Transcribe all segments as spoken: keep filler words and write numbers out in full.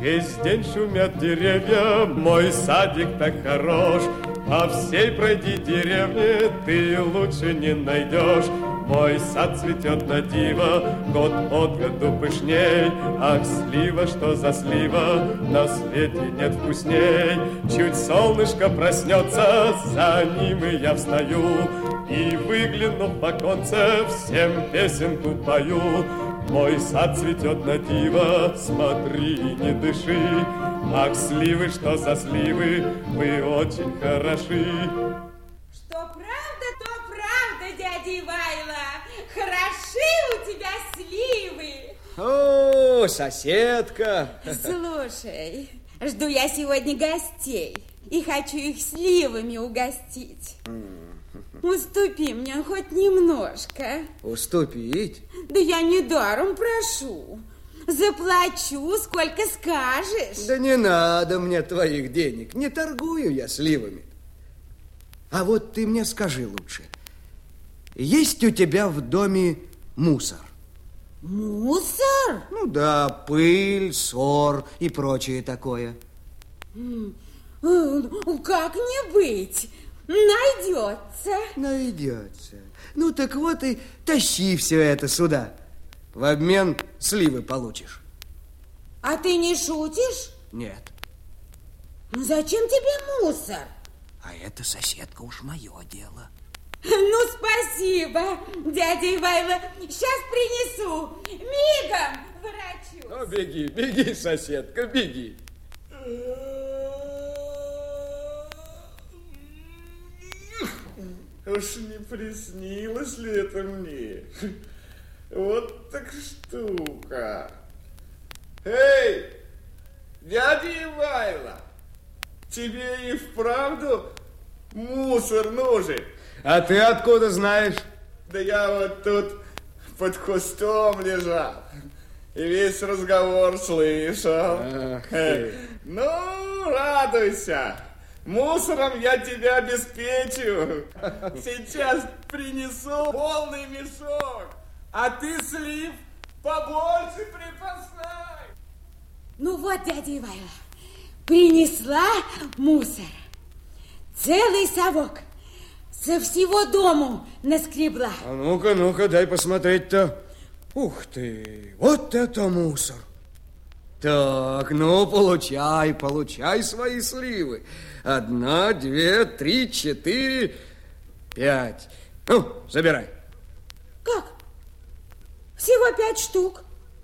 Весь день шумят деревья, мой садик так хорош. По всей пройди деревне, ты лучше не найдешь. Мой сад цветет на диво, год от году пышней. Ах, слива, что за слива, на свете нет вкусней. Чуть солнышко проснется, за ним и я встаю. И, выглянув в оконце, всем песенку пою. Мой сад цветет на диво, смотри, не дыши. Ах, сливы, что за сливы, вы очень хороши. Что правда, то правда, дядя Ивайло. Хороши у тебя сливы. О, соседка. Слушай, жду я сегодня гостей и хочу их сливами угостить. Уступи мне хоть немножко. Уступить? Да я не даром прошу. Заплачу, сколько скажешь. Да не надо мне твоих денег. Не торгую я сливами. А вот ты мне скажи лучше. Есть у тебя в доме мусор? Мусор? Ну да, пыль, сор и прочее такое. Как не быть? Найдется. Найдется. Ну так вот и тащи все это сюда. В обмен сливы получишь. А ты не шутишь? Нет. Ну зачем тебе мусор? А это, соседка, уж мое дело. Ну, спасибо, дядя Ивайло. Сейчас принесу. Мигом ворочусь. Ну, беги, беги, соседка, беги. Уж не приснилось ли это мне? Вот так штука. Эй, дядя Ивайло, тебе и вправду мусор нужен? А ты откуда знаешь? Да я вот тут под кустом лежал и весь разговор слышал. Ах ты. Ну, радуйся. Мусором я тебя обеспечу. Сейчас принесу полный мешок, а ты слив побольше припасай. Ну вот, дядя Ивайло, принесла мусор. Целый совок. Со всего дому наскребла. А ну-ка, ну-ка, дай посмотреть-то. Ух ты, вот это мусор. Так, ну, получай, получай свои сливы. Одна, две, три, четыре, пять. Ну, забирай. Как? Всего пять штук.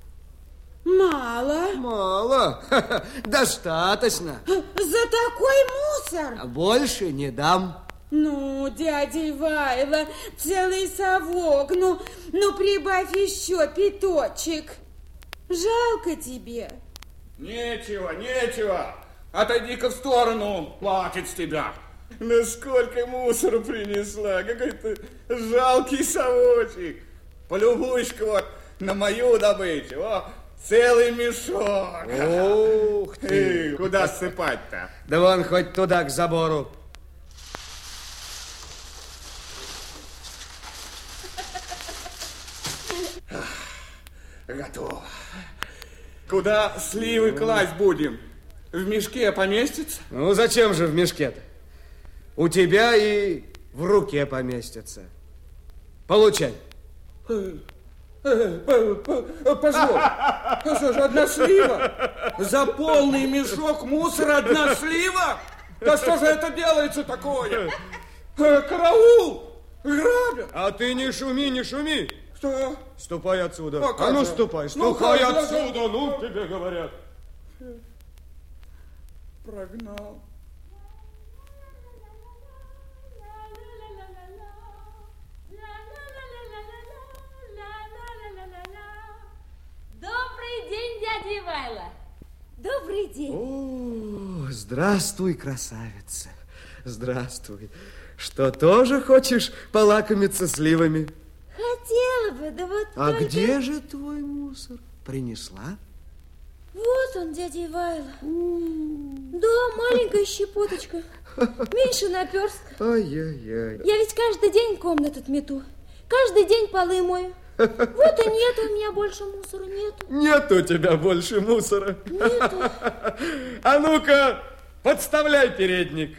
Мало. Мало. Достаточно. За такой мусор? Больше не дам. Ну, дядя Ивайло, целый совок. Ну, ну, прибавь еще пяточек. Жалко тебе. Нечего, нечего. Отойди-ка в сторону, платит с тебя. Ну, сколько мусора принесла. Какой-то жалкий совочек. Полюбуйся-ка вот на мою добычу. О, целый мешок. Ух ты. Куда ссыпать-то? Да вон хоть туда, к забору. Готово. Куда сливы класть будем? В мешке поместится? Ну, зачем же в мешке-то? У тебя и в руке поместится. Получай. Позволь. Что же, одна слива? За полный мешок мусора одна слива? Да что же это делается такое? Караул! Грабят! А ты не шуми, не шуми. Что? Ступай отсюда. А, а ну, же? ступай, Ну, ступай как же? отсюда, ну, тебе говорят. Прогнал. Добрый день, дядя Ивайло. Добрый день. О, здравствуй, красавица. Здравствуй. Что, тоже хочешь полакомиться сливами? Хотела бы, да вот А только... где же твой мусор? Принесла? Вот он, дядя Ивайло. Да, маленькая щепоточка. Меньше наперстка. Ай-яй-яй. Я ведь каждый день комнату мету. Каждый день полы мою. Вот и нет у меня больше мусора, нету. Нет у тебя больше мусора. Нету. А ну-ка, подставляй передник.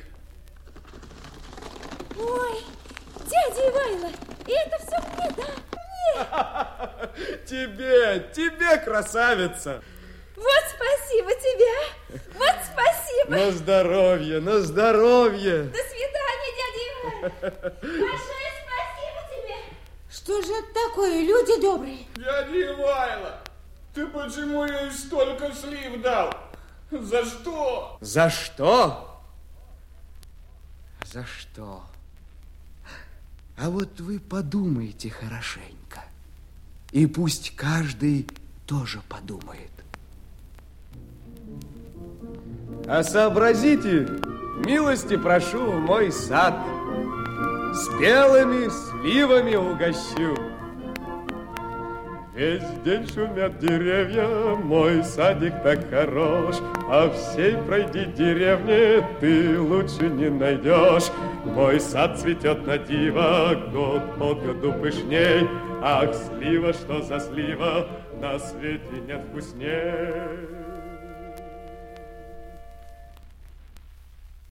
Ой, дядя Ивайло, и это все мне, да? Мне. Тебе, тебе, красавица. Вот спасибо тебе. Вот спасибо. На здоровье, на здоровье. До свидания, дядя Ивайло. Большое спасибо тебе. Что же это такое, люди добрые? Дядя Ивайло, ты почему ей столько слив дал? За что? За что? За что? А вот вы подумайте хорошенько. И пусть каждый тоже подумает. А сообразите, милости прошу в мой сад. С белыми сливами угощу. Весь день шумят деревья, мой садик так хорош, а всей пройди деревне ты лучше не найдешь. Мой сад цветет на диво, год от году пышней. Ах, слива, что за слива, на свете нет вкусней.